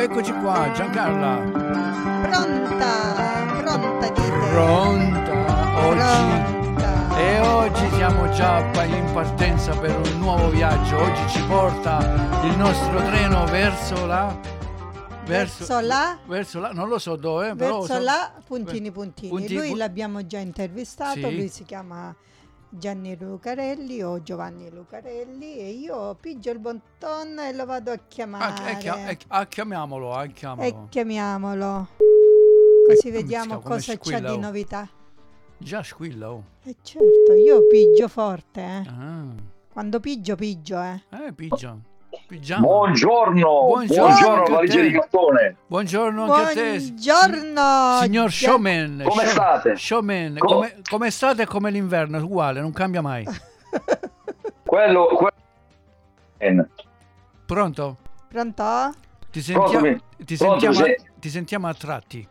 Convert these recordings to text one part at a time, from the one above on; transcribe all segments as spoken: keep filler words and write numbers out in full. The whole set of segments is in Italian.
Eccoci qua, Giancarla. Pronta, pronta dite. Pronta. Oggi. Pronta. E oggi siamo già in partenza per un nuovo viaggio. Oggi ci porta il nostro treno verso la... Verso, verso là? Verso là, non lo so dove. Verso però so, là, puntini puntini. Punti, lui pu- l'abbiamo già intervistato, sì. Lui si chiama Gianni Lucarelli o Giovanni Lucarelli e io pigio il bottone e lo vado a chiamare. Ah, eh, chia- eh, ah, chiamiamolo, ah, chiamalo. E chiamiamolo. Così Eh, vediamo come cosa c'è squilla, di oh. novità. Già squilla, oh. E certo, io pigio forte, eh. Ah. Quando pigio, pigio, eh. Eh, pigia. Pigiama. Buongiorno, Buongiorno, buongiorno, anche a valigia te. di cartone. Buongiorno anche a te. Buongiorno. Signor Gia- showman. Come show- state? Showman. Co- Come, come state e come l'inverno, è uguale, non cambia mai. Quello, quello... Pronto? Pronto? Ti Pronto, sentiamo, mi- ti pronto, sentiamo, sì. ti sentiamo a tratti.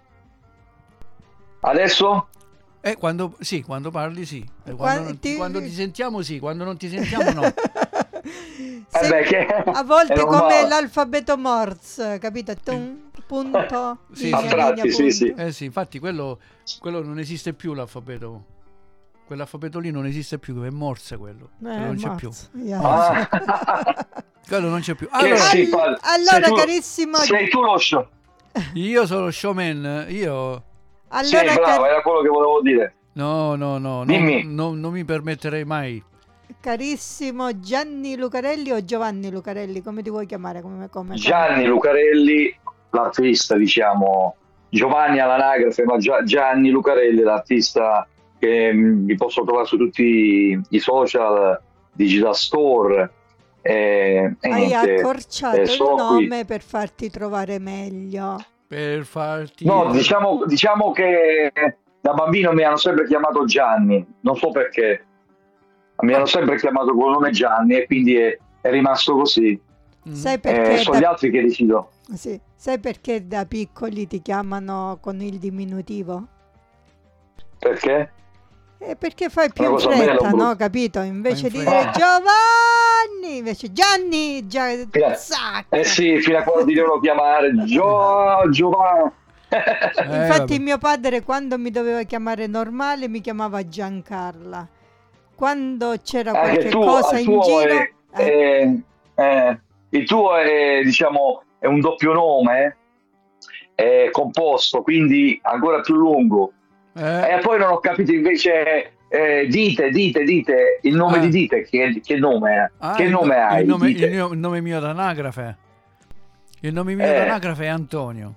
Adesso? Eh, quando, sì, quando parli sì. E Qua- Quando, non- ti- quando ti sentiamo sì, quando non ti sentiamo no. Se- Eh beh, che- a volte è come normale. l'alfabeto Morse, capito? Tum, punto, Sì, linea, sì. A tratti, linea, sì, punto. sì. Eh sì, infatti quello, quello non esiste più l'alfabeto. Quell'alfabeto lì non esiste più, è Morse quello. Eh, Quello non c'è più. Morse, yeah. Ah. Quello non c'è più. Che Allora, sì, All- padre. allora, Sei tu- carissimo- Sei tu lo show. io sono showman, io... Sì, Allora, bravo, car- era quello che volevo dire. No, no, no, Dimmi. non, non, non mi permetterei mai. carissimo Gianni Lucarelli o Giovanni Lucarelli, come ti vuoi chiamare? Come, come Gianni Lucarelli, l'artista, diciamo, Giovanni all'anagrafe, ma Gia- Gianni Lucarelli, l'artista che mh, vi posso trovare su tutti i social, Digital Store. E, e Hai niente, accorciato eh, il sono qui. nome per farti trovare meglio. Per farti... No, diciamo, diciamo che da bambino mi hanno sempre chiamato Gianni, non so perché. Mi hanno sempre chiamato col nome Gianni e quindi è, è rimasto così. Mm. Sai Eh, perché, sono gli da, altri che decido. sì, sai perché da piccoli ti chiamano con il diminutivo? Perché? Eh, perché fai più Una in cosa bella, fretta, brutta. no? Capito? Invece Fai in di dire fretta. Giovanni, invece Gianni, già, Fino- sacco. Eh sì, fino a quando ti devono chiamare Gio, Giovanni. Eh, Infatti vabbè. mio padre quando mi doveva chiamare normale mi chiamava Giancarla. Quando c'era Anche qualche tu, cosa il in tuo giro, è, eh, è- è- il tuo è, diciamo, è un doppio nome, è composto, quindi ancora più lungo. Eh, E poi non ho capito invece, eh, dite, dite, dite, il nome Ah. di Dite, che, che nome è? ah, che il, nome no- hai? il nome, Dite? il mio- il nome mio d'anagrafe. Il nome mio Eh. d'anagrafe è Antonio.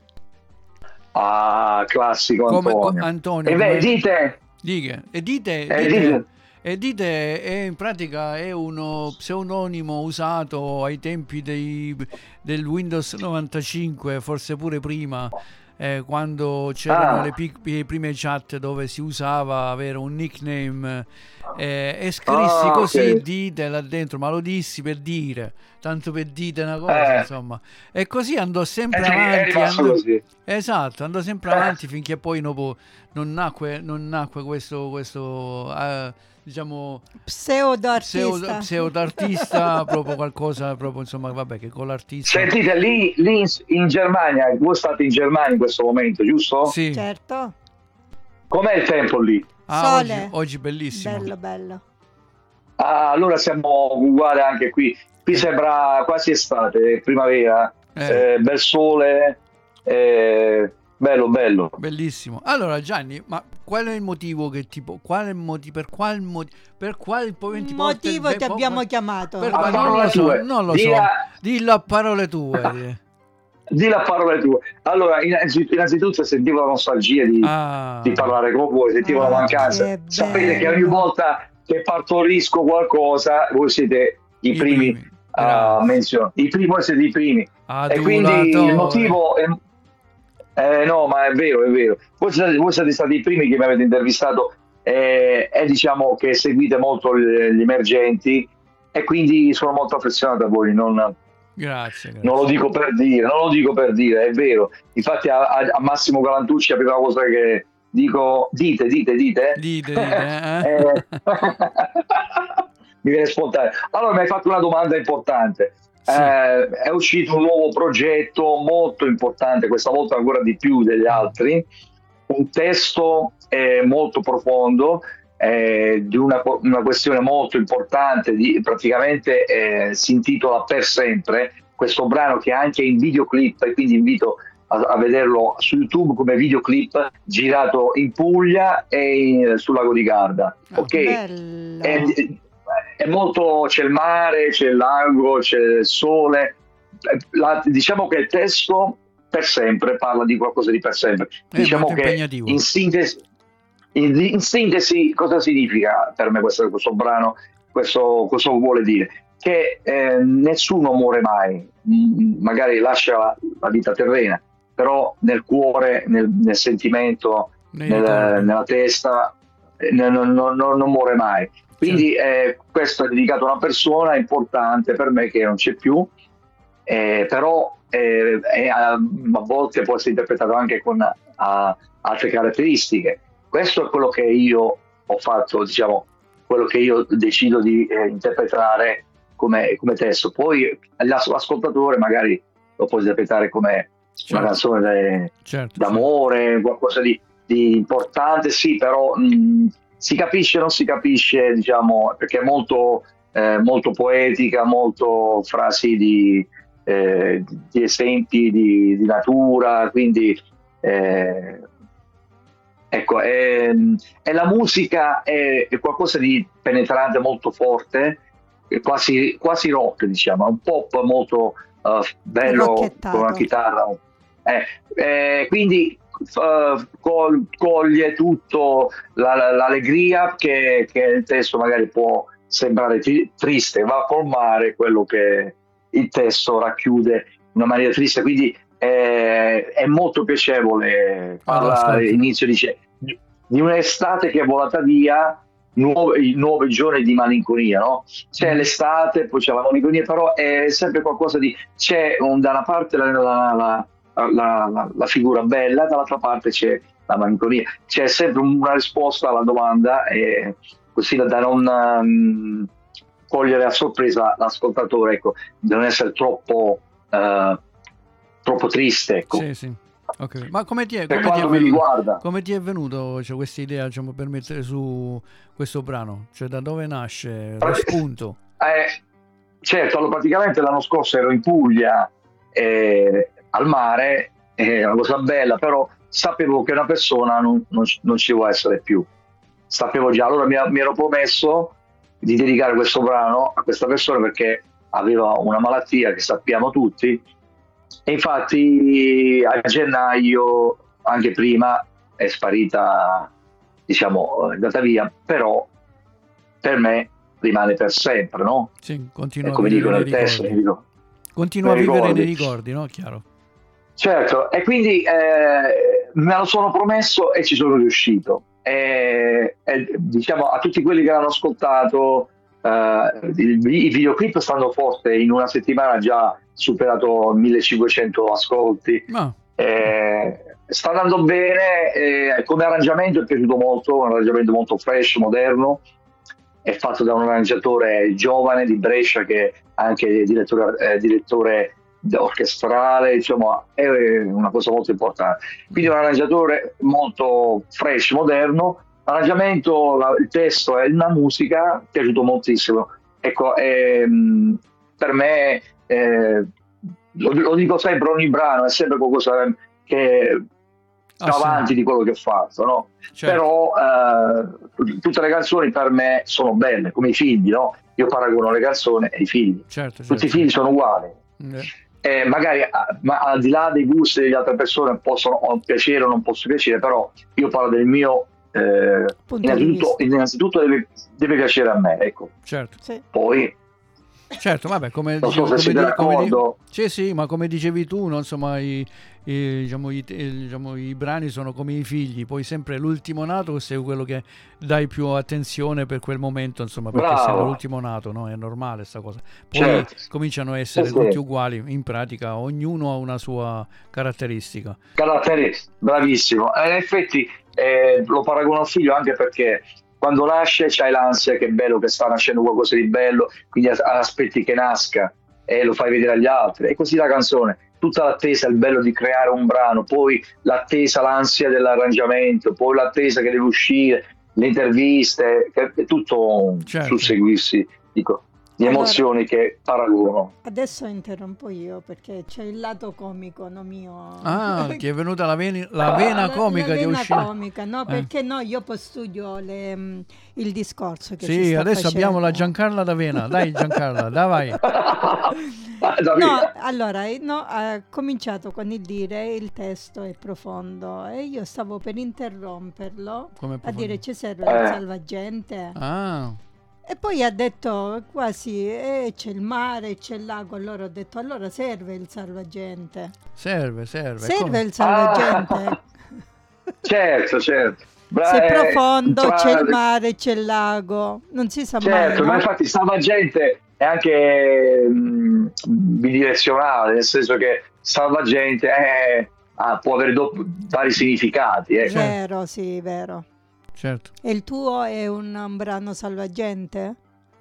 Ah, classico Come co- Antonio. Antonio. E beh, come- dite, Dica. E dite, eh, dite, dite. e dite è in pratica è uno pseudonimo usato ai tempi dei, del Windows novantacinque, forse pure prima, eh, quando c'erano Ah. le, pic- le prime chat dove si usava avere un nickname, eh, e scrissi Ah, così ok. dite là dentro, ma lo dissi per dire, tanto per dite una cosa, Eh. insomma. E così andò sempre È, è avanti. rimasto andò- così. Esatto, andò sempre Eh. avanti finché poi dopo non nacque, non nacque questo, questo eh, diciamo, pseudo artista. pseudo, pseudo-artista, proprio qualcosa, proprio insomma, vabbè, che con l'artista... Sentite, lì, lì in, in Germania, voi state in Germania in questo momento, giusto? Sì. Certo, Com'è il tempo lì? Ah, oggi, Sole. oggi bellissimo. bello bello. Ah, allora siamo uguali anche qui. Qui sembra quasi estate, primavera, Eh. eh, bel sole, eh, bello, bello. Bellissimo. Allora Gianni, ma qual è il motivo che tipo, quale motivo, per qual motivo, per quale poi ti porta il Motivo be- ti po- abbiamo po- chiamato. per A quale- non parole lo so, tue. non lo Di so. la- Dillo a parole tue. eh. Di la parola tue. Allora, innanzitutto, innanzitutto sentivo la nostalgia di, Ah. di parlare con voi, sentivo Ah, la mancanza. che Sapete che ogni bello. volta che partorisco qualcosa, voi siete i, I primi, primi. a Grazie. menzionare. I primi, voi siete i primi. E quindi Adulatore. il motivo è... Eh, no, ma è vero, è vero. Voi siete, voi siete stati i primi che mi avete intervistato eh, e diciamo che seguite molto gli, gli emergenti e quindi sono molto affezionato a voi. Non, Grazie, grazie. non lo dico per dire, non lo dico per dire, è vero. Infatti a, a- a Massimo Galantucci la prima cosa che dico, dite, dite, dite. Dite, dite, eh? Eh. Mi viene spontaneo. Allora mi hai fatto una domanda importante. Sì. Eh, è uscito un nuovo progetto molto importante, questa volta ancora di più degli altri, un testo eh, molto profondo, eh, di una, una questione molto importante, di, praticamente eh, si intitola Per Sempre, questo brano che è anche in videoclip, e quindi invito a, a vederlo su YouTube come videoclip, girato in Puglia e in, sul lago di Garda. Ah, Ok? bello. È, è molto, c'è il mare, c'è il lago, c'è il sole. La, diciamo che il testo Per Sempre parla di qualcosa di per sempre. È Diciamo molto che impegnativo. in sintesi, in, in sintesi cosa significa per me questo, questo brano, questo, questo vuole dire? Che eh, nessuno muore mai, M- magari lascia la, la vita terrena, però nel cuore, nel, nel sentimento, Nei nel- ricordi. nella testa, eh, non, non- non- non muore mai. Quindi eh, questo è dedicato a una persona importante per me che non c'è più, eh, però eh, è a, a volte può essere interpretato anche con a- altre caratteristiche. Questo è quello che io ho fatto, diciamo, quello che io decido di eh, interpretare come, come testo. Poi l'as- l'ascoltatore magari lo può interpretare come Certo. una canzone de- Certo, d'amore, qualcosa di, di importante, sì, però mh, si capisce, non si capisce, diciamo, perché è molto, eh, molto poetica, molto frasi di, eh, di esempi di, di natura, quindi eh, ecco, è, è la musica, è, è qualcosa di penetrante, molto forte, è quasi, quasi rock, diciamo, è un pop molto eh, bello con Rocchettato. una chitarra. Eh, eh, quindi eh, col- coglie tutto la- la- l'allegria che, che il testo magari può sembrare tri- triste, va a colmare quello che il testo racchiude in una maniera triste, quindi eh, è molto piacevole. Parla All'ascolto. all'inizio, dice di di un'estate che è volata via, nuove, nuove giorni di malinconia, no? C'è Mm. l'estate, poi c'è la malinconia, però è sempre qualcosa di... c'è un- da una parte la, la- la- la- la- la figura bella, dall'altra parte c'è la malinconia, c'è sempre una risposta alla domanda, e così da non um, cogliere a sorpresa l'ascoltatore, ecco, di non essere troppo, eh, troppo triste, ecco. Sì, sì. Ok. Ma come ti è, Per come ti è quanto mi venuto, riguarda. come ti è venuto, cioè, questa idea, diciamo, per mettere su questo brano? Cioè, da dove nasce lo Prati- spunto? Eh, certo, allora, praticamente l'anno scorso ero in Puglia, eh, al mare, è una cosa bella, però sapevo che una persona non, non, non ci vuole essere più. Sapevo già, allora mi, mi ero promesso di dedicare questo brano a questa persona perché aveva una malattia che sappiamo tutti, e infatti a gennaio, anche prima, è sparita, diciamo, è andata via, però per me rimane per sempre, no? Sì, E continua a come dico vivere nel nei testo, mi ricordi. dico, Continua a nei vivere ricordi. nei ricordi, no? Chiaro. Certo, e quindi eh, me lo sono promesso e ci sono riuscito. E, e, diciamo a tutti quelli che l'hanno ascoltato, eh, il- i videoclip stanno forte, in una settimana già superato millecinquecento ascolti. Ma Eh, sta andando bene, eh, come arrangiamento è piaciuto molto, un arrangiamento molto fresh, moderno, è fatto da un arrangiatore giovane di Brescia che è anche direttore, eh, direttore orchestrale, insomma è una cosa molto importante. Quindi un arrangiatore molto fresh, moderno, l'arrangiamento, la- il testo e la musica è piaciuto moltissimo. Ecco, ehm, per me, eh, lo, lo dico sempre, ogni brano è sempre qualcosa che Ah, va sì. avanti di quello che ho fatto, no? Certo. Però eh, tutte le canzoni per me sono belle, come i figli, no? Io paragono le canzoni ai figli. Certo, Tutti certo. i figli sono uguali. Eh, Eh, magari ah, ma al di là dei gusti delle altre persone possono o piacere o non possono piacere, però io parlo del mio, eh, Punto di innanzitutto, vista. innanzitutto deve, deve piacere a me, ecco. certo. Sì. Poi Certo, vabbè, come non so dicevo, se come, siete di- come di- d'accordo. sì, sì, ma come dicevi tu, no, insomma, i, i- diciamo, i, i- diciamo, i brani sono come i figli, poi sempre l'ultimo nato sei quello che dai più attenzione per quel momento, insomma, perché Bravo. essendo l'ultimo nato, no, è normale sta cosa. Poi Certo. cominciano a essere Sì, tutti sì. uguali, in pratica ognuno ha una sua caratteristica. Caratteri, bravissimo. Eh, in effetti eh, lo paragono al figlio anche perché quando nasce c'hai l'ansia, che è bello che sta nascendo qualcosa di bello, quindi as- aspetti che nasca. e lo fai vedere agli altri, e così la canzone, tutta l'attesa, il bello di creare un brano, poi l'attesa, l'ansia dell'arrangiamento, poi l'attesa che deve uscire, le interviste, è tutto Certo. susseguirsi, dico, di Allora, emozioni che paragono. adesso interrompo io perché c'è il lato comico, no mio. Ah, ti è venuta la, veni- la vena La- comica la di vena uscire. comica, no, Eh. perché no, io poi studio le, mm, il discorso che si Sì, sta adesso abbiamo la facendo. Giancarla D'Avena. Dai Giancarla, dai vai. Ah, da No, via. allora, eh, no, ha cominciato con il dire il testo è profondo e io stavo per interromperlo Come a profondo? dire ci serve il Eh. salvagente Ah, e poi ha detto quasi eh, c'è il mare, c'è il lago, allora ho detto allora serve il salvagente, serve, serve. serve Come? il salvagente. Certo, certo. Bra- Se è eh, profondo tra- c'è il mare, c'è il lago, non si sa Certo, mai, ma no? infatti salvagente è anche mh, bidirezionale, nel senso che salvagente è- ah, può avere do- vari significati. ecco. Vero, sì, vero. Certo. E il tuo è un, un brano salvagente?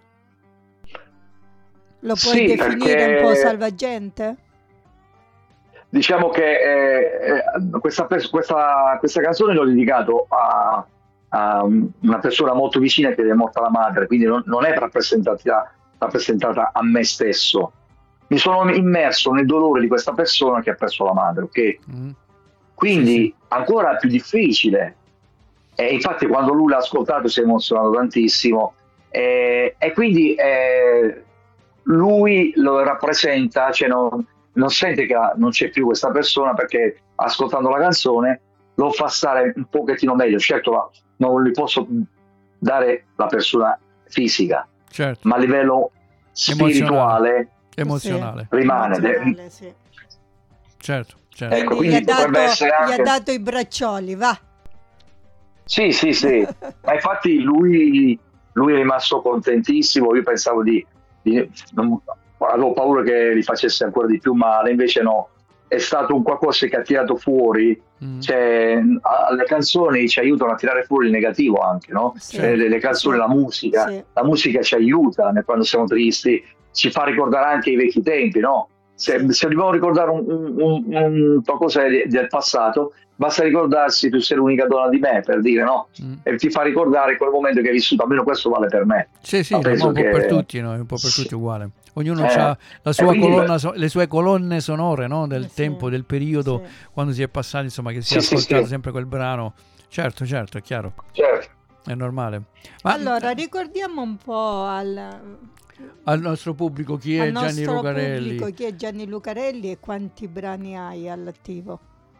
Lo puoi Sì, definire un po' perché salvagente? diciamo che eh, eh, questa, pers- questa, questa canzone l'ho dedicato a, a una persona molto vicina che è morta la madre, quindi non, non è rappresentata, rappresentata a me stesso. Mi sono immerso nel dolore di questa persona che ha perso la madre, ok? Mm. Quindi Sì, sì. ancora più difficile. E infatti quando lui l'ha ascoltato si è emozionato tantissimo e, e quindi eh, lui lo rappresenta, cioè non, non sente che non c'è più questa persona perché ascoltando la canzone lo fa stare un pochettino meglio. Certo non gli posso dare la persona fisica, Certo. ma a livello spirituale Emozionale. Sì, rimane. emozionale, sì. Certo, certo. Ecco, Quindi gli ha, quindi potrebbe dato, essere gli ha anche... dato i braccioli, va. Sì, sì, sì, ma infatti lui, lui è rimasto contentissimo, io pensavo di, di non, avevo paura che gli facesse ancora di più male, invece no, è stato un qualcosa che ha tirato fuori, Mm. cioè, a- le canzoni ci aiutano a tirare fuori il negativo anche, no? Sì, Cioè, le, le canzoni, sì, la musica, sì. la musica ci aiuta nel- quando siamo tristi, ci fa ricordare anche i vecchi tempi, no? Se, Sì. se dobbiamo ricordare un, un- un- un qualcosa di- del passato, basta ricordarsi tu sei l'unica donna di me, per dire, no? Mm. E ti fa ricordare quel momento che hai vissuto, almeno questo vale per me. Sì, sì, Ma ma penso un po' che- per tutti, no? Un po' per Sì. tutti uguale. Ognuno Eh, ha la e sua quindi- colonna, so- le sue colonne sonore, no? Del Eh, sì. tempo, del periodo, Sì. quando si è passato, insomma, che si Sì, è sì, ascoltato sì. sempre quel brano. Certo, certo, è chiaro, Certo. è normale. Ma Allora, ricordiamo un po' al, al nostro pubblico chi è al Gianni nostro Lucarelli? pubblico chi è Gianni Lucarelli e quanti brani hai all'attivo.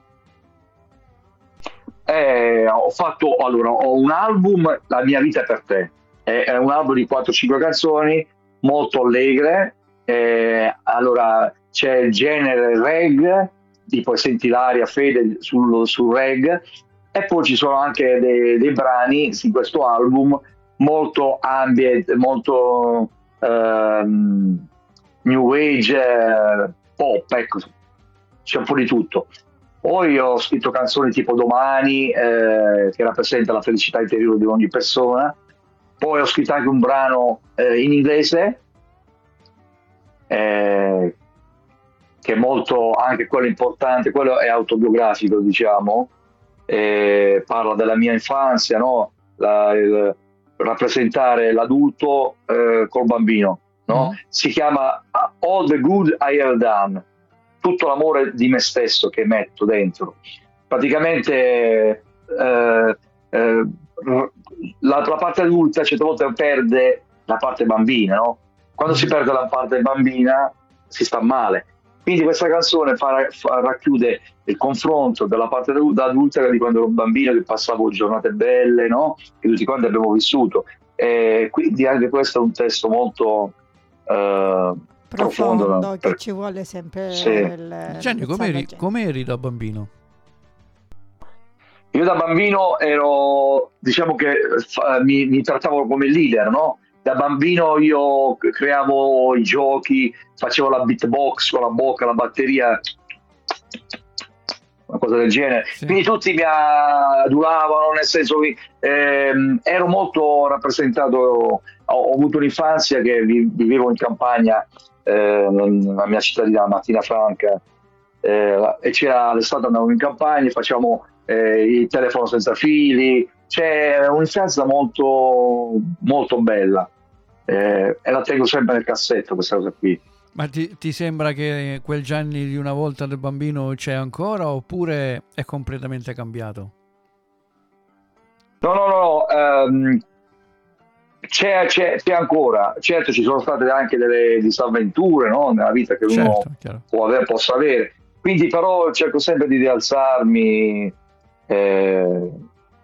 Eh, ho fatto allora ho un album, La mia vita è per te, è, è un album di quattro cinque canzoni molto allegre. Eh, allora c'è il genere reggae, tipo senti l'aria Fede sul, sul reggae, e poi ci sono anche dei, dei brani in questo album molto ambient, molto ehm, new age, eh, pop, ecco, c'è un po' di tutto. Poi ho scritto canzoni tipo Domani, eh, che rappresenta la felicità interiore di ogni persona. Poi ho scritto anche un brano eh, in inglese, eh, che è molto, anche quello importante, quello è autobiografico, diciamo, eh, parla della mia infanzia, no? La- il- rappresentare l'adulto eh, col bambino, no? Mm. Si chiama All the Good I Have Done, tutto l'amore di me stesso che metto dentro. Praticamente eh, eh, la, la parte adulta certe volte perde la parte bambina, no? Quando si perde la parte bambina si sta male. Quindi questa canzone fa, fa- racchiude il confronto della parte adulta di quando ero un bambino, che passavo giornate belle, no? Che tutti quanti abbiamo vissuto. E quindi anche questo è un testo molto eh, profondo, Profondo, no? che Per- ci vuole sempre Sì. il, Gianni, il com'eri, salvagente. com'eri da bambino? Io da bambino ero, diciamo che fa- mi, mi trattavo come leader, no? Da bambino io creavo i giochi, facevo la beatbox con la bocca, la batteria, una cosa del genere. Sì. Quindi tutti mi adulavano, nel senso che ehm, ero molto rappresentato ho, ho avuto un'infanzia che vi, vivevo in campagna, eh, nella mia cittadina Martina Franca, eh, e c'era l'estate, andavo in campagna, facciamo eh, il telefono senza fili, c'è un'infanzia molto, molto bella, eh, e la tengo sempre nel cassetto questa cosa qui. Ma ti, ti sembra che quel Gianni di una volta del bambino c'è ancora oppure è completamente cambiato? No, no, no, ehm, c'è, c'è, c'è ancora. Certo, ci sono state anche delle disavventure, no, nella vita che uno Certo, può avere, possa avere. Quindi però cerco sempre di rialzarmi eh,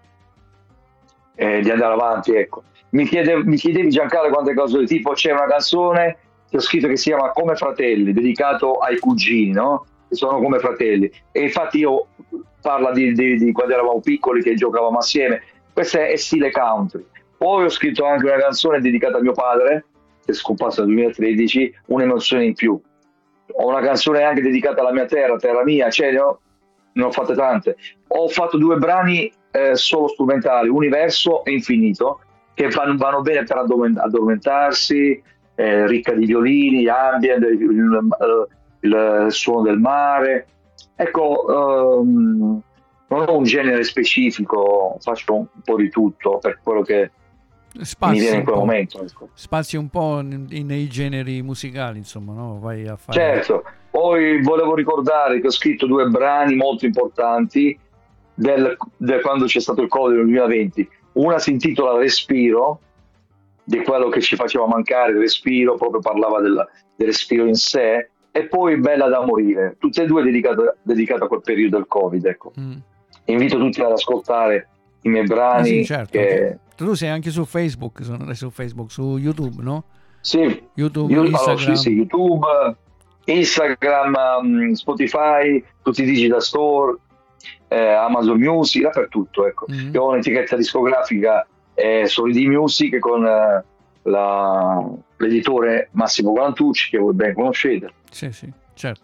e di andare avanti, ecco. Mi, chiede, mi chiedevi, Giancarlo, quante cose del tipo, c'è una canzone che ho scritto che si chiama Come Fratelli, dedicato ai cugini, no? Che sono come fratelli. E infatti io parla di, di, di quando eravamo piccoli, che giocavamo assieme. Questo è stile country. Poi ho scritto anche una canzone dedicata a mio padre, che è scomparso nel duemilatredici, Un'emozione in più. Ho una canzone anche dedicata alla mia terra, terra mia, cioè ne ho, ne ho fatte tante. Ho fatto due brani eh, solo strumentali, Universo e Infinito, che vanno, vanno bene per addormentarsi, eh, ricca di violini, ambient, il, il, il suono del mare. Ecco, um, non ho un genere specifico, faccio un po' di tutto per quello che Spazi mi viene in un quel po'. momento. Ecco. Spazi un po' nei, nei generi musicali, insomma, no? Vai a fare... Certo, poi volevo ricordare che ho scritto due brani molto importanti del, del quando c'è stato il Covid nel duemilaventi. Una si intitola Respiro, di quello che ci faceva mancare, il respiro, proprio parlava del, del respiro in sé, e poi Bella da morire, tutte e due dedicate, dedicate a quel periodo del Covid. Ecco. Mm. Invito tutti ad ascoltare i miei brani. Eh sì, certo. Che... Tu sei anche su Facebook, sono su Facebook, su YouTube, no? Sì, YouTube, io, Instagram. Allora, sì, sì, YouTube, Instagram, um, Spotify, tutti i digital store, eh, Amazon Music, dappertutto. Ecco. Mm. Io ho un'etichetta discografica eh, Solidi Music con eh, la, l'editore Massimo Guantucci, che voi ben conoscete. Sì, sì, certo.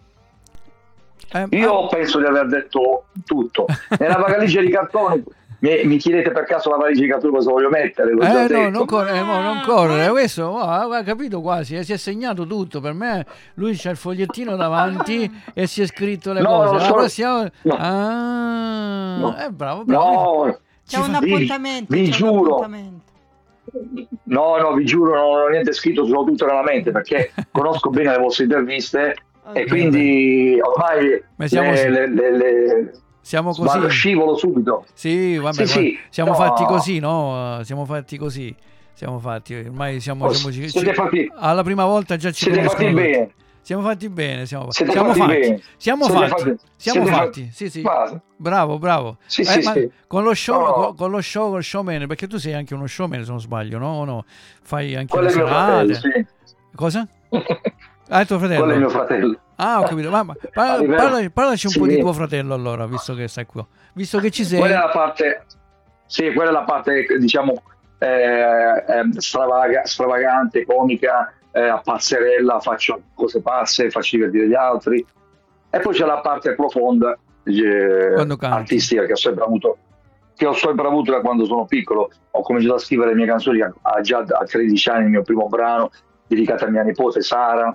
Eh, Io ah. penso di aver detto tutto. Nella valigia di cartone mi, mi chiedete per caso la valigia di cartone cosa voglio mettere? L'ho eh già no, detto. non correre, no, non correre. Questo oh, ha capito quasi, si è segnato tutto. Per me lui c'ha il fogliettino davanti e si è scritto le no, cose. No, la so... prossima... no. Ah, no. è bravo, bravo. No, c'è un appuntamento. Vi, vi c'è giuro. Un appuntamento. No, no, vi giuro, non ho niente scritto, sono tutto nella mente perché conosco bene le vostre interviste. Okay. E quindi ormai siamo, le, le, le, le... siamo così. Scivolo subito. Sì, vabbè, sì, sì. siamo no. fatti così, no? Siamo fatti così. Siamo fatti, ormai siamo, oh, siamo ci, siete fatti, alla prima volta già ci siete fatti bene. Siamo fatti bene, siamo, siete siamo fatti, fatti. Bene. Siamo siete fatti. fatti. Siamo siete fatti. fatti. Sì, sì. Fatti. Bravo, bravo. Sì, eh, sì, ma sì. Con lo show, no. con, con lo show, con showman, perché tu sei anche uno showman, se non sbaglio, no? O no? Fai anche Quello le serate. Sì. Cosa? Ah, è tuo fratello? Quello è mio fratello. Ah, ho capito. Ma, ma parla, parla, parlaci un sì, po' di tuo fratello allora, visto che stai qua. Visto che ci sei. Quella è la parte, sì, quella è la parte, diciamo, eh, eh, stravaga, stravagante, comica, eh, a pazzerella, faccio cose pazze, faccio divertire gli altri. E poi c'è la parte profonda, eh, artistica, che ho sempre avuto, che ho sempre avuto da quando sono piccolo. Ho cominciato a scrivere le mie canzoni a, a già a tredici anni, il mio primo brano dedicato a mia nipote Sara.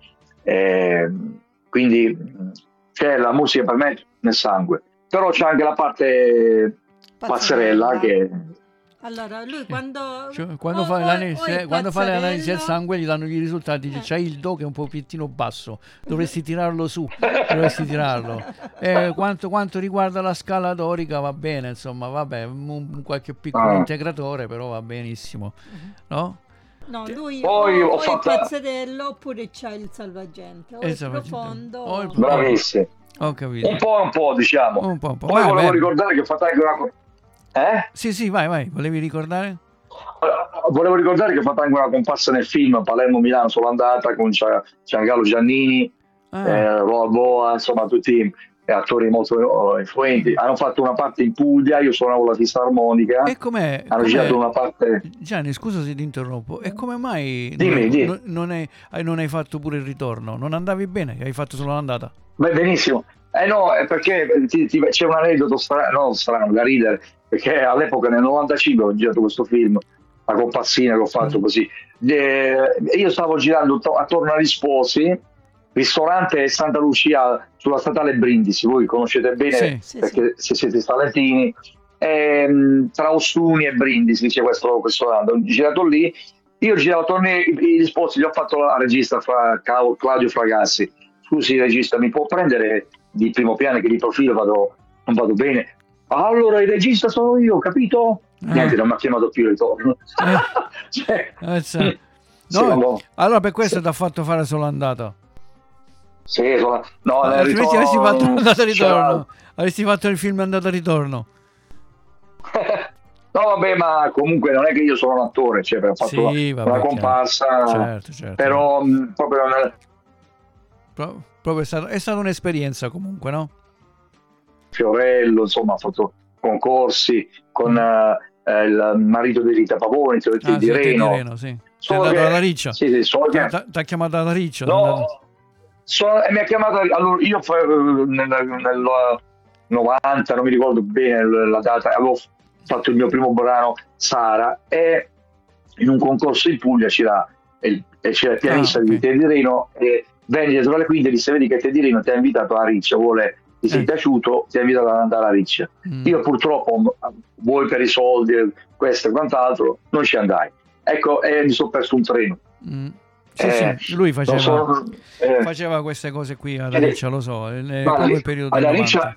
Eh, quindi c'è la musica per me nel sangue, però c'è anche la parte pazzerella, pazzerella che allora lui quando cioè, quando, oh, fa, oh, l'analisi, oh, quando fa le analisi del sangue gli danno i risultati, eh. C'hai il do che è un pochettino basso, dovresti tirarlo su, dovresti tirarlo. E quanto, quanto riguarda la scala dorica va bene, insomma, vabbè, un, un qualche piccolo ah. integratore, però va benissimo, no? No, lui poi o, ho o fatto... il pazzerello oppure c'ha il salvagente, o il, il profondo o il profondo. Bravissimo. Ho capito. Un po' un po', diciamo. Un po', un po'. Poi vai, volevo vai. ricordare che ho fatto anche una cosa. Eh? Sì, sì, vai, vai. Volevi ricordare? Volevo ricordare che ho fatto anche una comparsa nel film Palermo-Milano solo andata con Giancarlo Giannini, ah. eh, Roa Boa, insomma tutti attori molto influenti. Hanno fatto una parte in Puglia, io suonavo la fisarmonica. E com'è? Hanno girato una parte. Gianni, scusa se ti interrompo. E come mai dimmi, non, dimmi. Non, hai, non hai fatto pure il ritorno? Non andavi bene? Hai fatto solo l'andata? Beh, benissimo. Eh no, è perché ti, ti, c'è un aneddoto strano, no, strano da ridere, perché all'epoca nel novantacinque ho girato questo film la compassina che ho fatto Mm. così. Eh, io stavo girando to- attorno agli sposi, ristorante Santa Lucia sulla statale Brindisi, voi conoscete bene Sì. Sì, perché se siete salentini, ehm, tra Ostuni e Brindisi c'è questo ristorante, ho girato lì, io ho girato attorno agli sposi, gli ho fatto la regista fra Clau- Claudio Fragassi, scusi regista, mi può prendere di primo piano che di profilo vado, non vado bene? Allora il regista sono io, capito? Ah. Niente, non mi ha chiamato più il ritorno. Eh. Cioè, Eh, sì. sì, No, no, allora per questo sì. ti ha fatto fare solo andata. Sì, sono- no, nel Altrimenti avresti ritorno fatto andata e c'era- ritorno. Avresti fatto il film andata e ritorno. No, vabbè, ma comunque non è che io sono un attore, cioè, ho fatto Sì, una, vabbè, una chiaro. comparsa, Certo, certo. però mh, proprio nel Pro- proprio è, stato- è stata un'esperienza comunque, no? Fiorello, insomma, ho fatto concorsi con Mm. eh, eh, il marito di Rita Pavoni, cioè Ah, di sì, te di Reno. Reno, sì. Sei Solo andato che- alla Riccia. Sì, sì, solo Ti che- ha ti ha chiamato alla Riccia. sei andato- No, so- mi ha chiamato, allora io fa- nel, nel novanta, non mi ricordo bene la data, avevo fatto il mio primo brano Sara e in un concorso in Puglia c'era il, e c'era il pianista Ah, ok. di Teddy Reno e venne dietro le quinte e disse: vedi che Teddy Reno ti ha invitato alla Riccia, vuole, ti sei Eh. piaciuto, ti ha invitato ad andare alla Riccia. Mm. Io purtroppo, vuoi per i soldi, questo e quant'altro, non ci andai. Ecco, e mi sono perso un treno. Mm. Sì, Eh, sì, lui faceva, non so, eh, faceva queste cose qui alla Eh, Riccia, lo so, è è ma proprio lì- il periodo alla del Riccia, novanta.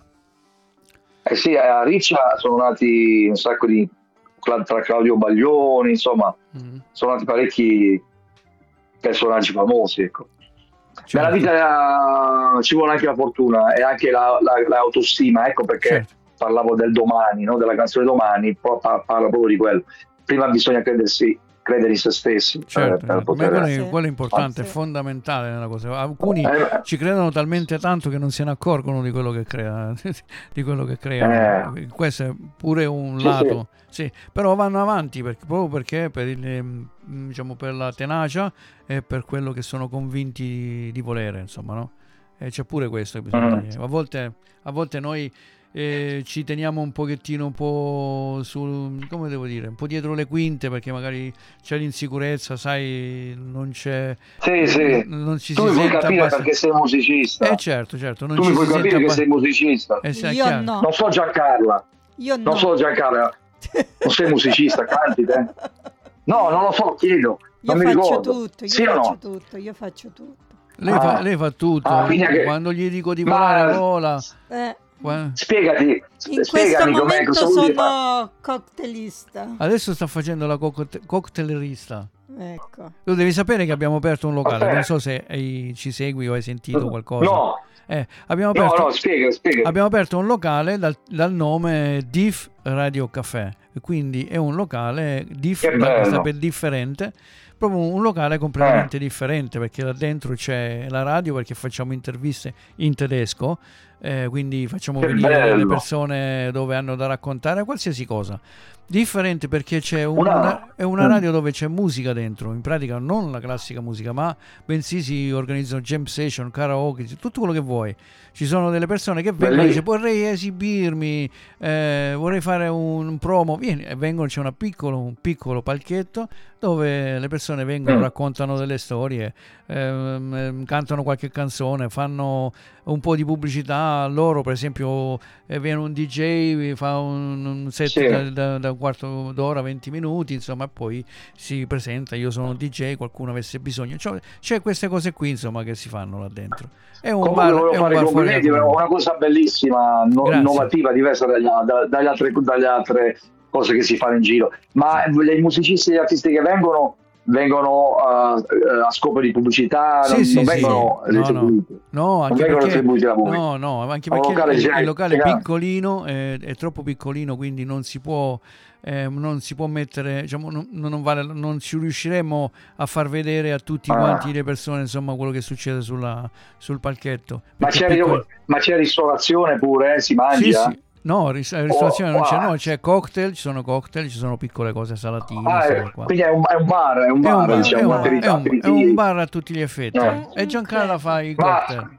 eh sì, a Riccia sono nati un sacco di, tra Claudio Baglioni, insomma, Mm. sono nati parecchi personaggi famosi, ecco. Nella Certo, vita eh, ci vuole anche la fortuna e anche la- la- l'autostima, ecco perché certo. parlavo del domani, no? Della canzone Domani, poi pa- parla proprio di quello. Prima bisogna credersi, credere in se stessi, eh, Certo, per certo. Ma poter... quello è, Sì. quello è importante, è Sì. fondamentale nella cosa. Alcuni Eh, ci credono talmente tanto che non se ne accorgono di quello che crea, di quello che creano. Eh. Questo è pure un Sì, lato, sì. Però vanno avanti perché, proprio perché per, il, ehm, diciamo, per la tenacia e per quello che sono convinti di volere, insomma, no? E c'è pure questo che bisogna Mm. dire. A volte, a volte noi eh, ci teniamo un pochettino un po' sul, come devo dire, un po' dietro le quinte perché magari c'è l'insicurezza, sai, non c'è, Sì, sì. non ci Tu si mi puoi sente capire abbastanza. perché sei musicista. Eh certo, certo, non tu ci mi puoi si sente capire che abba- sei musicista. Eh, sì, è Io chiaro. no. Non so Giancarla, Io no. non so Giancarla, non sei musicista, canti te? No, non lo so, chiedo, Io non mi faccio ricordo. tutto, io Sì o faccio no? tutto, io faccio tutto. Lei, Ah. fa, lei fa tutto, Ah, quindi anche- quando gli dico di Ma- volare vola. Eh, Qua- Spiegati, in questo spiegami com'è, momento cosa vuol dire fare? sono cocktailista. Adesso sta facendo la cockte- cocktailista. Ecco. Tu devi sapere che abbiamo aperto un locale, Ok. non so se hai- ci segui o hai sentito qualcosa. No, Eh, abbiamo no, aperto, no, spiega, spiega. abbiamo aperto un locale dal, dal nome D I F Radio Café, e quindi è un locale D I F, Che da- bello. sta per differente, proprio un locale completamente differente perché là dentro c'è la radio perché facciamo interviste in tedesco, eh, quindi facciamo Che venire le bello. persone dove hanno da raccontare qualsiasi cosa. Differente perché c'è un- Una- una, è una Mm. radio dove c'è musica dentro, in pratica non la classica musica, ma bensì si organizzano jam session, karaoke, tutto quello che vuoi. Ci sono delle persone che vengono e Belli- dicono vorrei esibirmi, eh, vorrei fare un promo, vieni, e vengono, c'è una piccolo, un piccolo palchetto dove le persone vengono, Mm. raccontano delle storie, ehm, ehm, cantano qualche canzone, fanno un po' di pubblicità. Loro per esempio eh, viene un D J, fa un, un set Sì. da, da- da un quarto d'ora, venti minuti, insomma, e poi si presenta, io sono un D J, qualcuno avesse bisogno, cioè, c'è queste cose qui insomma che si fanno là dentro. È un Comunque bar, volevo è un fare i bar fuori complimenti, dal è comune. una cosa bellissima, no- Grazie. innovativa, diversa dagli, da- dagli altre, dalle altre cose che si fanno in giro. Ma i musicisti e gli artisti che vengono vengono uh, a scopo di pubblicità, Sì, non, sì, non sì. vengono No, no. retribuiti. No, anche vengono perché, retribuiti da voi. no, no, anche Un perché locale il, già- il locale è già- piccolino, è, è troppo piccolino, quindi non si può, eh, non si può mettere, diciamo, non, non, vale, non ci riusciremo a far vedere a tutti Ah. quanti le persone, insomma, quello che succede sulla, sul palchetto. Ma Perché è c'è, piccolo. ma c'è ristorazione pure, eh? Si Sì, mangia? sì. No, ris- ristorazione non wow. c'è, no, c'è cocktail, ci sono cocktail, ci sono piccole cose, salatine, Ah, queste è- cose qua. quindi è un, è un bar, è un È un, bar, bar, diciamo, è un- attività- è un- è aperitivi. un bar a tutti gli effetti. Eh. E Giancarlo fa i Ma cocktail.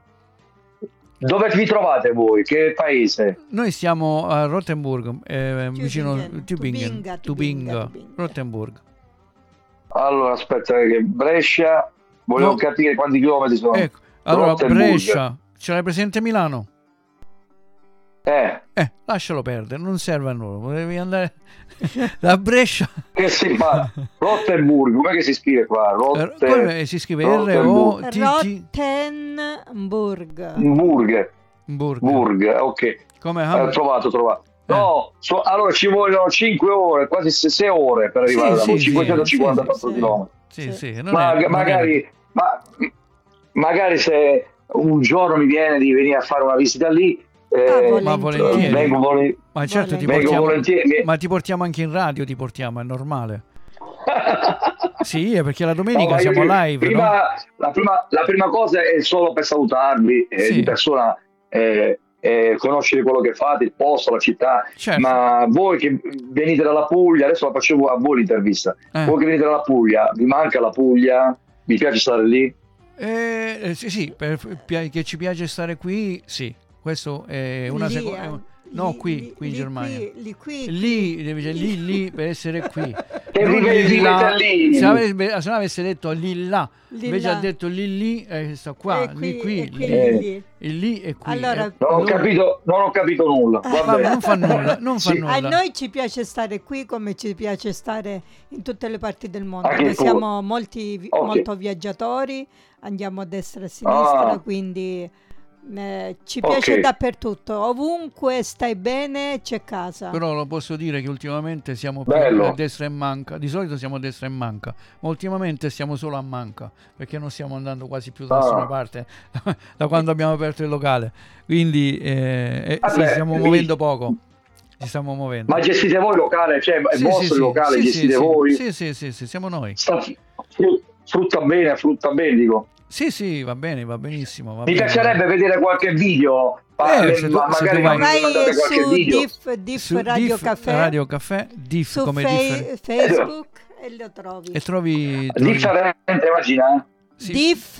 dove vi trovate voi? Che paese? Noi stiamo a Rottenburg, eh, vicino Tübingen, Tübingen, Tubinga, Tübingen, Tubinga, Tubinga. Rottenburg. Allora, aspetta, che Brescia, volevo No. capire quanti chilometri sono. Ecco, allora Rottenburg. Brescia, ce l'hai presente Milano? Eh, Eh, lascialo perdere, non serve a nulla, volevi andare da Brescia. che si fa? Rottenburg, com'è che si scrive qua? Eh, Rotte... come si scrive? R O Rottenburg. T T Rottenburg. Burg, Burg. Burg, ok. Come Eh, Ham- trovato, trovato. Eh. No, so- allora ci vogliono cinque ore, quasi sei ore per Sì, arrivare da sì, voi, sì, cinquecentocinquantaquattro sì, sì. km. Sì, Sì. sì, non Ma, è- non è- magari, ma, magari se un giorno mi viene di venire a fare una visita lì, eh, Ah, ma volentieri. vengo, vole- Ma certo, ti vengo portiamo, volentieri. ma ti portiamo anche in radio, ti portiamo, è normale. Sì, è perché la domenica No, ma io siamo dico, live, prima, no? la, prima, la prima cosa è solo per salutarvi eh, Sì. di persona, eh, eh, conoscere quello che fate, il posto, la città. Certo. Ma voi che venite dalla Puglia, adesso la facevo a voi l'intervista, Eh. voi che venite dalla Puglia, vi manca la Puglia? Vi piace stare lì? Eh, eh, sì, sì, per- pi- che ci piace stare qui, sì. Questo è una Lì, seconda... eh. No, Lì- qui, lì- qui in lì Germania. qui- lì qui- Lì, deve dire lì, lì, per essere qui. Che Non vive- lì vivete là. lì. Se avesse, se non avesse detto lì là, Lì invece là. ha detto lì lì, eh, sto qua, E qui- lì qui, e qui, lì, Eh. lì. e lì e qui. Allora- Eh, Non ho allora- capito, non ho capito nulla. Ah, Va vabbè, bene. non fa nulla, non fa Sì. nulla. A noi ci piace stare qui come ci piace stare in tutte le parti del mondo. Anche Noi tu. siamo molti, vi- Ok. molto viaggiatori, andiamo a destra e a sinistra, Ah. quindi eh, ci Ok. piace dappertutto. Ovunque stai bene c'è casa. Però lo posso dire che ultimamente siamo più Bello. a destra e manca. Di solito siamo a destra e manca, ma ultimamente stiamo solo a manca perché non stiamo andando quasi più da Ah. nessuna parte da quando abbiamo aperto il locale. Quindi eh, eh, sì, Vabbè, stiamo lì- muovendo poco. Ci stiamo muovendo. Ma gestite voi il locale? Cioè, è Sì, vostro sì, il sì, locale? sì, Gestite sì, voi? Sì, sì, sì, sì, siamo noi. Sta- fru- frutta bene, frutta bene, dico. Sì, sì, va bene, va benissimo. Va Mi bene. piacerebbe vedere qualche video. Ma, Eh, se tu- ma se magari tu vai- mi Vai mandate qualche su video. Diff, Diff Su Radio Diff Caffè, Radio Caffè, Diff su come Fe- differ- Facebook e lo trovi. e trovi, trovi Differente, immagina. sì, Diff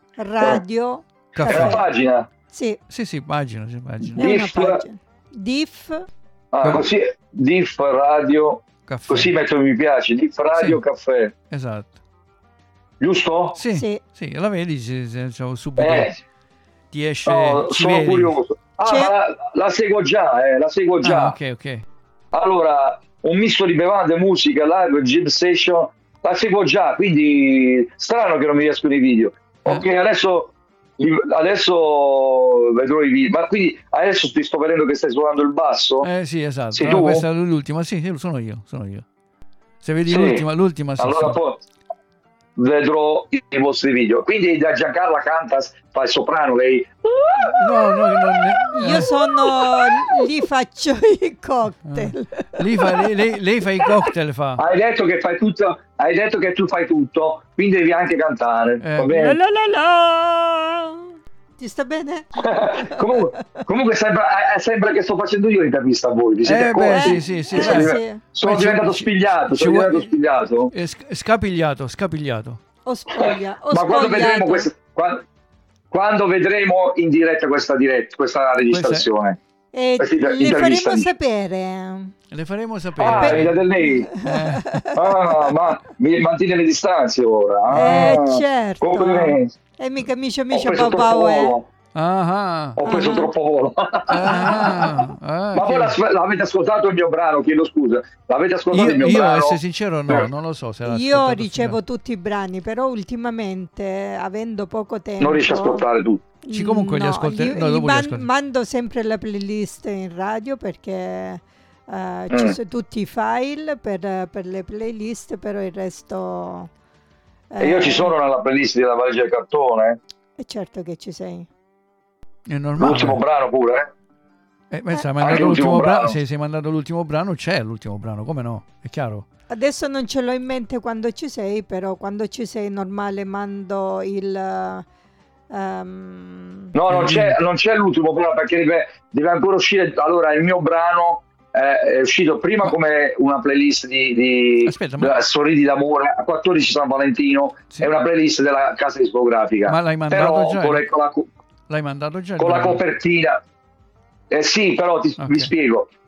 Radio È una Caffè. pagina. Sì, Sì, sì, pagina, sì, pagina. è una Diff- pagina. Diff Ah, così, Diff Radio. Caffè. Così metto mi piace. Diff Radio Sì. Caffè. Esatto. Giusto? Sì, sì, Sì. la vedi, ci- ci- ci- subito Eh, ti esce, no, ci sono vedi. curioso. Ah, C'è- ma la, la seguo già, eh, la seguo già. Ah, ok, ok. Allora, un misto di bevande, musica, live, gym session, la seguo già, quindi strano che non mi riescono i video. Ok, Eh. adesso, adesso vedrò i video, ma quindi adesso ti sto vedendo che stai suonando il basso? Eh sì, esatto. Sei No, tu? questa è l'ultima, sì, sì, sono io, sono io. Se vedi Sì. l'ultima, l'ultima sì, Allora sì. poi vedrò i, i vostri video. Quindi da Giancarla canta, fa il soprano, lei... No, no, non ne- Io eh, sono lì faccio i cocktail. lì fa- lei, lei- lei fa i cocktail, fa. Hai detto che fai tutto, hai detto che tu fai tutto, quindi devi anche cantare, Eh. va La bene? la la la. Ti sta bene? comunque, comunque sembra, eh, sembra che sto facendo io l'intervista a voi, vi siete Eh, beh, accorti? sì, sì, sì, Eh, sono, sì. sì. sono Ma ci- diventato ci- spigliato, ci sono vuoi- diventato spigliato. È sc- scapigliato, scapigliato. Ho spoglia, ho Ma quando vedremo, spogliato. questa, quando, quando vedremo in diretta questa, diretta, questa registrazione? E questa inter- le intervista faremo di- sapere. Le faremo sapere. Ah, Per- mi date lei? Eh, Ah, ma mi mantiene le distanze ora. Eh, Ah, certo. complimenti. E mica micia Ho micia preso troppo papà, eh. volo. ah, ah, Ho preso Ah. troppo volo. ah, ah, Ma voi che- l'as- l'avete ascoltato il mio brano? Chiedo scusa. L'avete ascoltato Io, il mio io brano? essere sincero, no, Eh. non lo so se l'ha Io ascoltato ricevo fino tutti i brani, però ultimamente, avendo poco tempo... Non riesci a ascoltare tutto. Sì, comunque li no, ascolti- gli- no, gli dopo li man- ascolti. mando sempre la playlist in radio perché eh, ci Mm. sono tutti i file per, per le playlist, però il resto... E io ci sono nella playlist della Valigia del Cartone. E certo che ci sei. È normale. L'ultimo brano pure. Eh, beh, se hai Anche mandato l'ultimo l'ultimo brano, brano. se sei mandato l'ultimo brano, c'è l'ultimo brano, come no? È chiaro. Adesso non ce l'ho in mente quando ci sei, però quando ci sei normale mando il... ehm, No, non c'è, non c'è l'ultimo brano perché deve, deve ancora uscire. Allora, il mio brano eh, è uscito prima Ma- come una playlist di, di Aspetta, ma- della Sorridi d'amore a quattordici San Valentino. Sì. È una playlist della casa discografica. Ma l'hai mandato Però già? con, le- con la, co- L'hai mandato già il con la brano? copertina. Eh sì, però ti, Ok. vi spiego.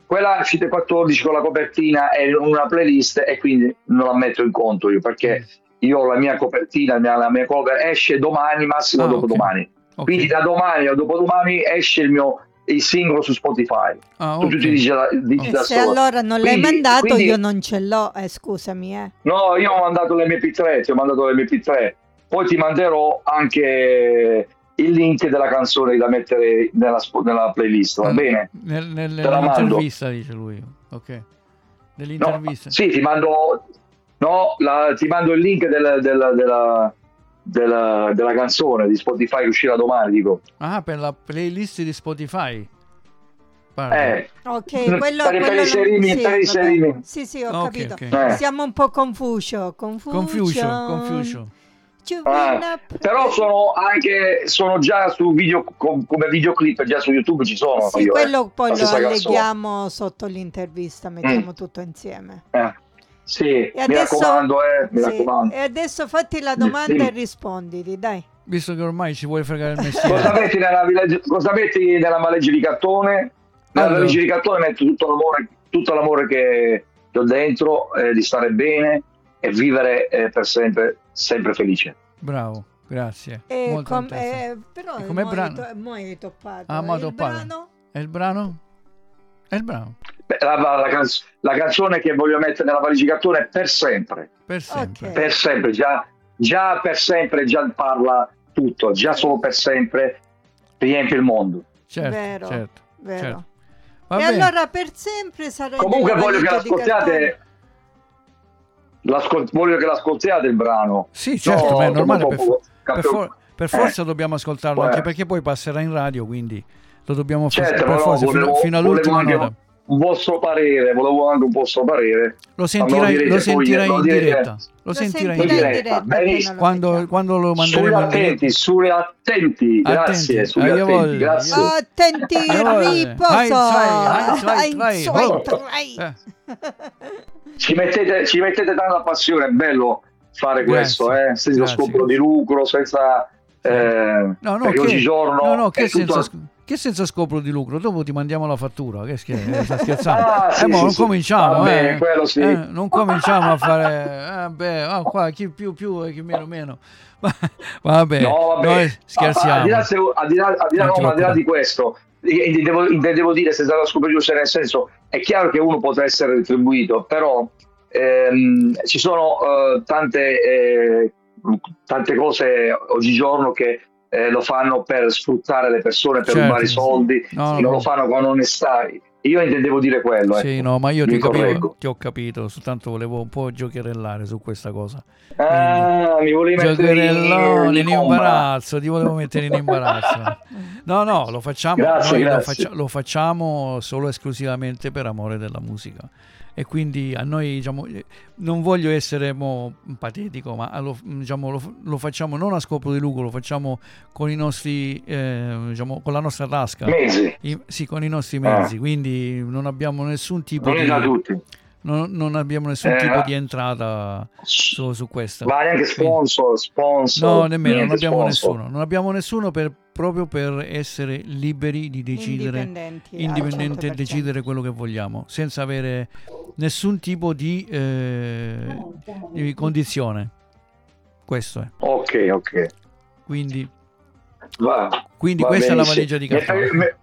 quella uscita quattordici con la copertina è una playlist e quindi non la metto in conto io, perché io ho la mia copertina, la mia, la mia cover esce domani, massimo Ah, dopodomani. ok. Quindi da domani o dopodomani esce il mio il singolo su Spotify. Ah, Tu, ok. tu ti dici, da- dici E da se solo. allora non l'hai Quindi- mandato, quindi- io non ce l'ho, eh, scusami, eh. No, io ho mandato l'emme pi tre, ti ho mandato l'emme pi tre. Poi ti manderò anche il link della canzone da mettere nella, sp- nella playlist, va Ah, bene? Nel, nel- Te la mando. nell'intervista dice lui. Ok. No, Nell'intervista. sì, ti mando, no, la- ti mando il link del- del- della, della, della canzone di Spotify che uscirà domani, dico. Ah, per la playlist di Spotify. Guarda. Eh, Ok, quello, per, per quello inserirmi, sì, per vabbè. inserirmi. Sì, sì, ho Ok, capito. ok. Eh. Siamo un po' confuso. Confusion. Confusion, Confusion. Ah, però sono anche sono già su video com- come videoclip, già su YouTube ci sono. Sì, io, quello eh, poi la lo stessa canzone. alleghiamo sotto l'intervista, mettiamo tutto insieme. Eh, sì, E mi adesso, raccomando, eh, mi sì, raccomando. e adesso fatti la domanda Sì. e rispondili, dai. Visto che ormai ci vuoi fregare il Cosa mestiere. metti nella, village- cosa metti nella valigia di cartone? Nella Allora. valigia di cartone metto tutto l'amore, tutto l'amore che che ho dentro, eh, di stare bene e vivere eh, per sempre, sempre felice. Bravo, grazie. E Molto com- interessante. eh, però E com'è mo brano? hai to- mo hai toppato. Ah, E mo il toppato. brano? È il brano? È il brano. Beh, La, la- la canz- la canzone che voglio mettere nella valigia di cartone è per sempre, Per sempre. Ok. per sempre, già, già per sempre già parla tutto, già solo per sempre riempie il mondo. Certo, Vero, certo. vero. certo. Va E bene. allora per sempre sarai Comunque nella voglio che valigia di cartone. l'ascoltiate, l'ascol- voglio che l'ascoltiate il brano. Sì, certo, No, beh, è normale. dopo Per, poco- per capito- for- per forza dobbiamo ascoltarlo, Eh. anche perché poi passerà in radio, quindi lo dobbiamo fare Certo, per però forza fino, volevo, fino volevo all'ultima anche nota. un vostro parere, volevo anche un vostro parere. Lo sentirai, direte lo poi, sentirai lo in direte. diretta. Lo Lo sentirai in sentirai diretta. in diretta appena Benissimo. lo Quando, mettiamo. quando lo Sulle manderemo in diretta. attenti, sulle attenti, grazie, Attenti, sulle ah, io attenti, voglio, grazie. io- Attenti, Eh, vabbè. riposo. Eins, zwei, eins, zwei, Eins, drei. zwei, Oh. drei. Eh, Ci mettete, ci mettete tanta passione, è bello fare Grazie, questo, eh, senza grazie, scopo grazie. di lucro, senza... Eh, No, no, perché che, oggigiorno no, no, è che, tutto- senza, sc- che senza scopo di lucro. Dopo ti mandiamo la fattura. Che scher- eh, sta scherzando? Ah, sì, eh, ma sì, non sì. cominciamo, Va bene, eh. quello sì. Eh, non cominciamo a fare. Eh, beh, ah, qua chi più più e chi meno meno. Vabbè, No, vabbè, noi Al scherziamo. di là, se- al di là- al di là- Non ti no, ma al di là preoccupare. di questo, intendevo, intendevo dire senza la scopertura, nel senso, è chiaro che uno potrà essere retribuito, però ehm, ci sono eh, tante, eh, tante cose oggigiorno che eh, lo fanno per sfruttare le persone, per Certo. rubare i soldi, No, e non no. lo fanno con onestà. Io intendevo dire quello. Sì, ecco. no, ma io ti, Mi capivo, correggo. ti ho capito, soltanto volevo un po' giocherellare su questa cosa. Ah, mi volevi mettere Giocherellone in in ombra. imbarazzo, ti volevo mettere in imbarazzo. No, no, lo facciamo, Grazie, noi lo, grazie. faccia- lo facciamo solo e esclusivamente per amore della musica. E quindi a noi, diciamo, eh, non voglio essere mo patetico, ma lo, diciamo, lo, lo facciamo non a scopo di lucro, lo facciamo con i nostri, eh, diciamo, con la nostra tasca. Mesi. I- sì, con i nostri mezzi, quindi non abbiamo nessun tipo Non è di da tutti. non, non abbiamo nessun Eh, tipo di entrata su, su questo. Ma neanche sponsor, sponsor. No, nemmeno, non niente abbiamo sponsor. nessuno. Non abbiamo nessuno per, proprio per essere liberi di decidere, Indipendenti, al indipendente cento per cento. decidere quello che vogliamo, senza avere nessun tipo di, eh, di condizione. Questo è. Ok, ok. Quindi, Va, quindi va questa è la benissimo. valigia di Mi è- cartone. me-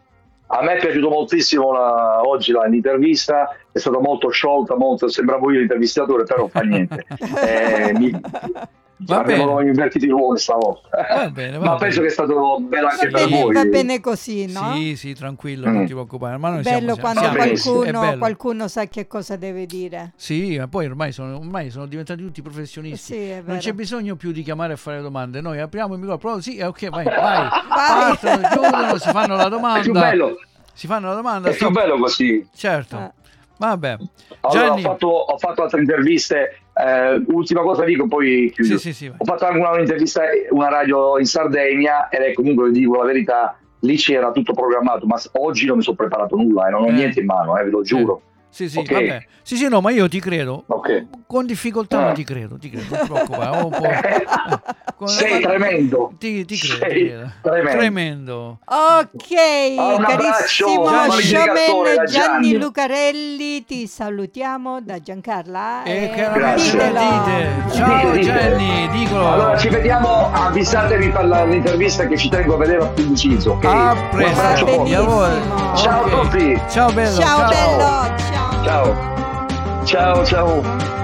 A me è piaciuto moltissimo la- oggi la- l'intervista, è stata molto sciolta, molto, sembravo io l'intervistatore, però fa niente. Eh, mi, Va abbiamo bene. invertito i ruoli stavolta. Va bene, va Ma bene. penso che è stato bello anche Va per bene, voi. va bene così, no? Sì, sì, tranquillo, Mm. non ti preoccupare. Ma noi Bello siamo, quando siamo- benissimo. è qualcuno, bello. qualcuno sa che cosa deve dire. Sì, ma poi ormai sono, ormai sono diventati tutti professionisti. Sì, è Non vero. c'è bisogno più di chiamare e fare domande. Noi apriamo il microfono, sì, eh, ok, vai, vai. Vai. Partono, chiudono, si fanno la È più domanda. bello, Si fanno la domanda. è più stop. bello così. Certo. Eh. Vabbè. Allora, Gianni, ho, fatto, ho fatto altre interviste. eh, ultima cosa dico, poi chiudo. Sì, sì, sì, vai. Ho fatto anche una, un'intervista, una radio in Sardegna, ed è comunque, vi dico la verità, lì c'era tutto programmato, ma oggi non mi sono preparato nulla e non ho Eh. niente in mano, eh, ve lo giuro. Sì, sì, Okay. vabbè. Sì, sì, no, ma io ti credo. Ok. Con difficoltà, ma Ah. ti credo, ti credo, non ti preoccupare. Ho un po'... eh, con- Sei tremendo. Ti, ti credo, Sei ti credo. tremendo. Tremendo. Ok, Ah, un abbraccio, carissimo qualificatore showman da Gianni Gianni. Lucarelli, ti salutiamo da Giancarla. E e chiaramente Grazie. lo dite. Ciao Dite, dite. Gianni, dico. Allora ci vediamo, avvisatevi per la- l'intervista che ci tengo a vedere a Fiumicino, ok? A Un presto. abbraccio Va forte. A voi. benissimo. Ciao a Ok. tutti. Ciao bello. Ciao, Ciao. bello, ciao. Ciao. Ciao, ciao.